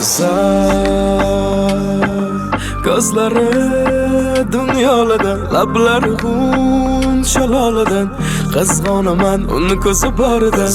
Gözleri dünyaladan, lablari hun shaloladan, qizg'onaman uni ko'zi boridan.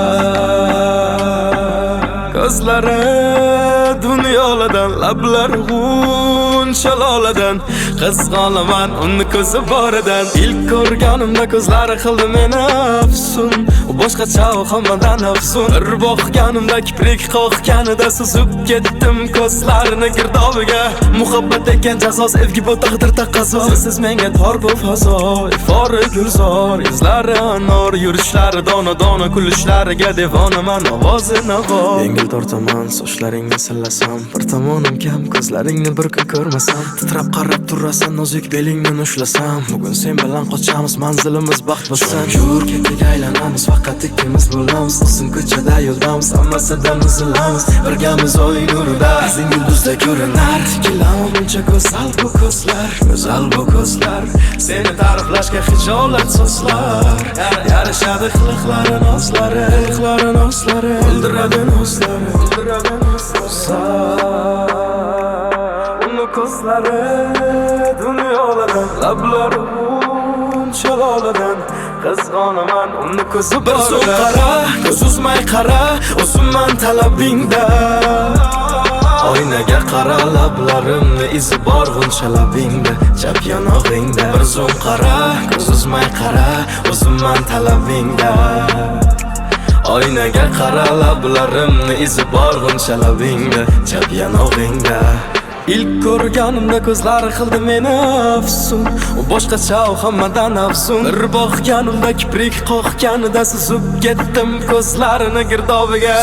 Gözleri dünyaladan, lablari hun shaloladan, qizg'onaman uni ko'zi boridan. İlk ko'rganimda ko'zlari qildi meni afsun, u boshqacha hammadan afsun. Bir boqganimda kiprik qo'qqanida suzib ketdim ko'zlarini girdobiga. Muhabbat ekan jazoz, evgi bu taqdir taqozo. Siz menga tor bu fazo, ifori gulzor, izlari anor, yurishlari dona kulishlariga devonaman, ovozi navo. Yengil tortaman, sochlaringni sillasam, bir tomonim kam, ko'zlaringni bir kun ko'rmasam, titrab qarab turasan, nozik belingni ushlasam. Bugun sen bilan qochamiz, manzilimiz baxt bo'lsin. Yur ketdik aylanamiz, faqat ikkimiz bo'lamiz. Uzun ko'chada yo'ldamiz, hammasidan uzilamiz. Birgamiz oy nurida, qizing yulduzda ko'rinar. Tikilaman buncha go'zal bu ko'zlar, go'zal bu ko'zlar. Seni ta'riflashga hijolat so'zlar. Yarashadi qiliqlari nozlari, qiliqlari nozlari, o'ldiradi nozlari, o'ldiradi nozlari. Uni ko'zlari dunyoladan, lablari shaloladan, qizg'onaman uni ko'zi bir zum qara, ko'z uzmay qara, o'zimman talabingda. Oynaga qara, lablarimni izi bor g'uncha labingda, chap yonog'ingda. Bir zum qara, ko'z uzmay qara, o'zimman talabingda. Oynaga qara, lablarimni izi bor g'uncha labingda, chap yonog'ingda. İlk ko'rganimda ko'zlari qildi meni afsun, u boshqacha hammadan afsun. Bir boqganimda kiprik qo'qqanida suzib ketdim ko'zlarini girdobiga.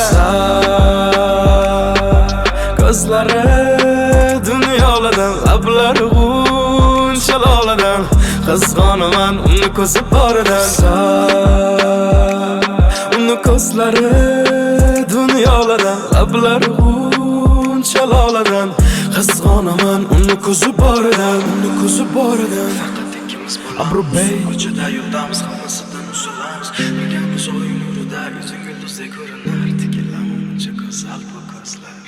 Ko'zlari dunyoladan, lablari g'un shaloladan, qizg'onaman uni ko'zi boridan. Uni ko'zlari dunyoladan, lablari g'un shaloladan, qizg'onaman uni ko'zi boridan, uni ko'zi boridan. Faqat ikkimiz Abrubey ko'chada yo'ldamiz, hammasidan uzilamiz. Birgamiz oy nurida, yuzing yulduzday ko'rinar. Tikilaman buncha go'zal bu ko'zlar.